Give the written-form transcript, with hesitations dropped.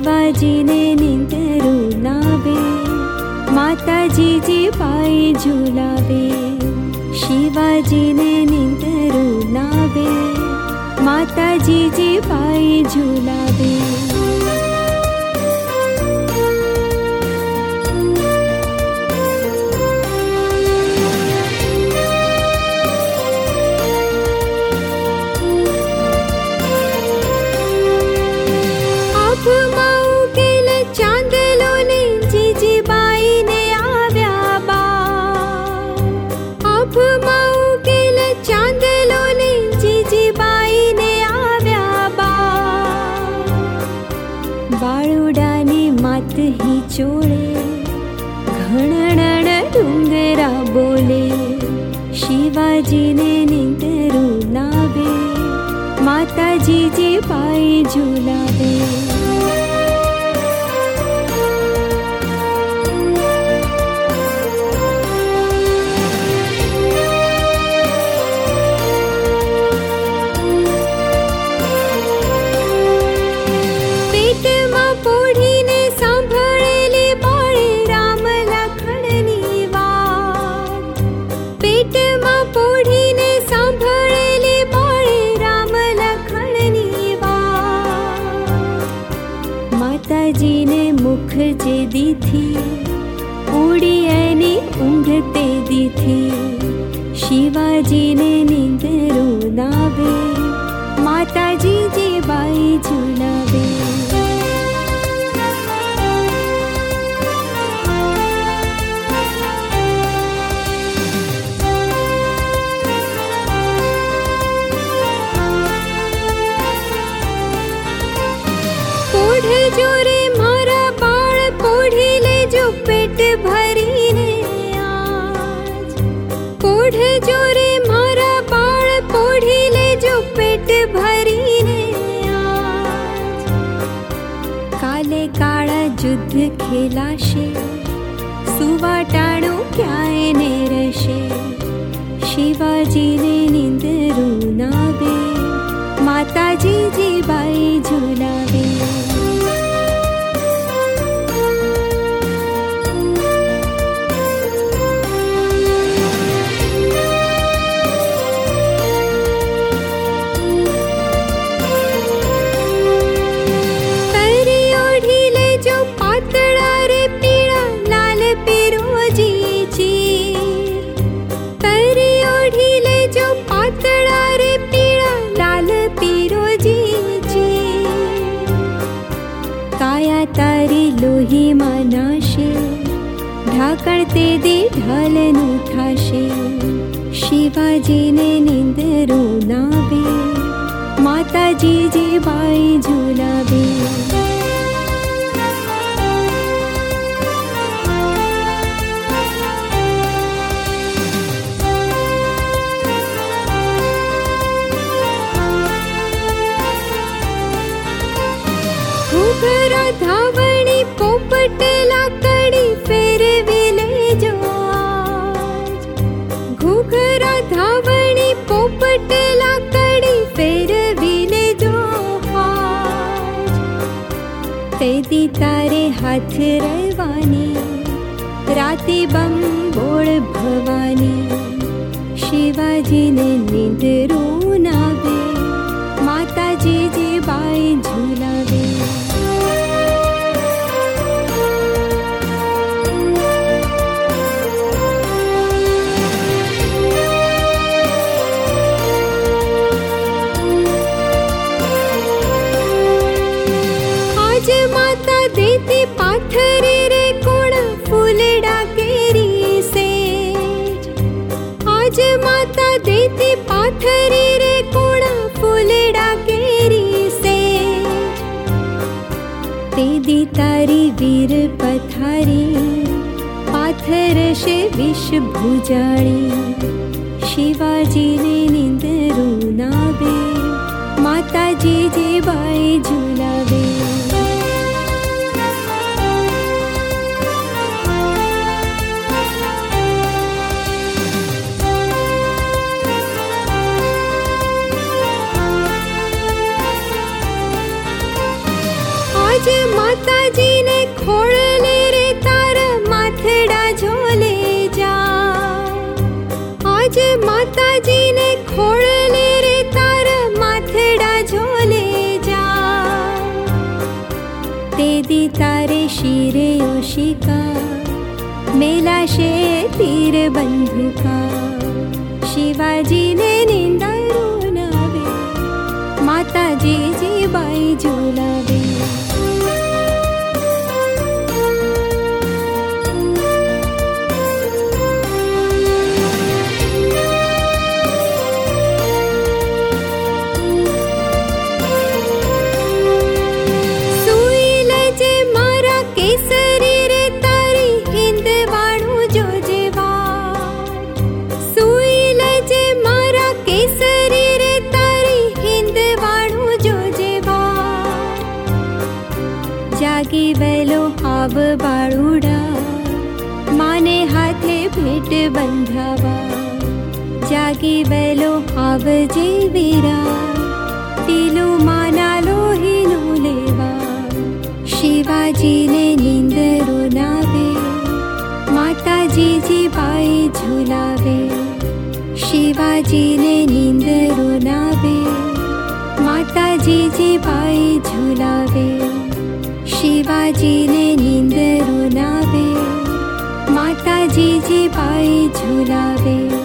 शिवाजीने निंदरू नावे, माताजी जी बाई झुलावे। शिवाजीने निंदरू नावे, माताजी जी बाई झुलावे। बाळुडाने मात ही चोळे, घणणण डुंगरा बोले। शिवाजीने निंदरू नावे, माताजी जी बाई झुलावे। माताजीने मुख जे दीथी, उड़ी एनी ऊँघते दीथी। शिवाजीने निंदरू नावे, माताजी जी बाई झुलावे। जोरे मारा बाळ पोढ़ी ले जो पेट भरी ने आज। पोढ़ जोरे मारा बाळ पोढ़ी ले जो पेट भरी ने आज। काले काळा युद्ध खेलाशे, सुवाटाणो क्याय ने रशे। शिवाजीने निंदरू नावे, माताजी जी बाई झुलावे। तारी लोही मानाशे, ढाकण ते दी ढालनु थाशे। शिवाजीने निंदरू नावे, माताजी जी बाई झुलावे। घुघरा धावणी पोपट लाकड़ी फेरविले जो आज। घुघरा धावणी पोपट लाकड़ी फेरविले जो आज। तेदी तारे हाथ रवानी, राती बंबोळ भवानी। शिवाजीने निंदरू नावे, माताजी जी बाई झुलावे। माता देती पाथरे रे कोण फूलड़ा केरी सेज। आज माता देती पाथरे रे कोण फूलड़ा केरी सेज। तेदी तारी वीर पथारी, पाथर से विष भुजाणी। शिवाजीने निंदरू नावे, माताजी जी बाई झुलावे। आज माता शिरे ओशिका मेला शे तीर बंधुका शिवाजीने निंदारुणावे माता जिजीबाई झुलावे जागी वेलो हाव बाळुडा माने हाथे भेट बंधावा जागी वेलो हाव जेवीरा पीलू माना लोहीनु लेवा शिवाजीने निंदरुणावे माता जिजीबाई झुलावे शिवाजीने निंदरुणावे माता जिजीबाई झुलावे शिवाजीने निंदरुणावे माता जिजीबाई झुलावे।